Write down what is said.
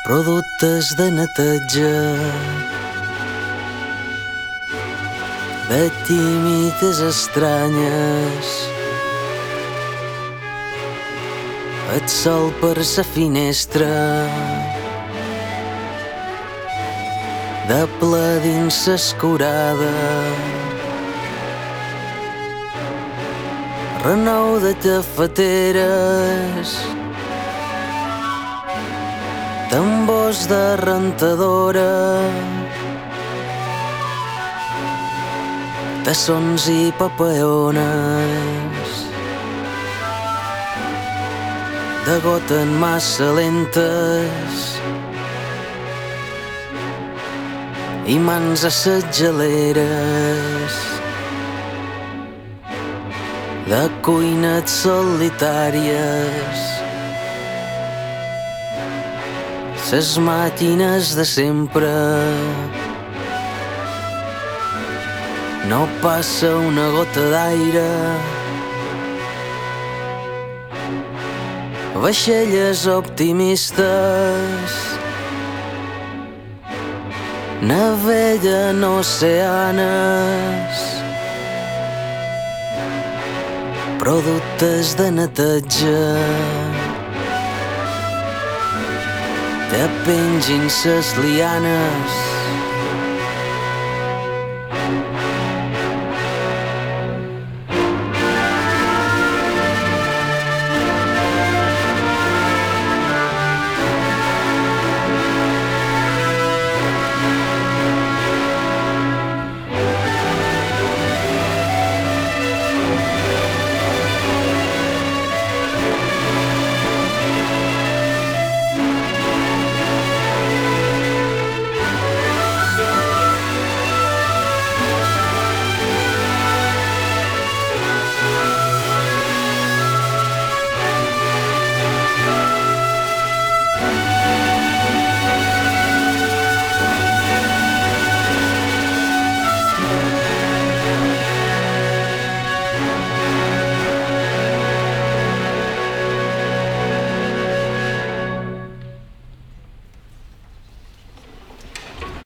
Productes de neteja, de tímides estranyes, el sol per sa finestra, de ple dins s'escurada, renou de cafeteres, tambors de rentadora, tassons i papeones, degoten massa lentes i mans a ses geleres, de cuines solitàries, ses màquines de sempre. No passa una gota d'aire, vaixelles optimistes naveguen oceanes, productes de neteja que pengin ses lianes,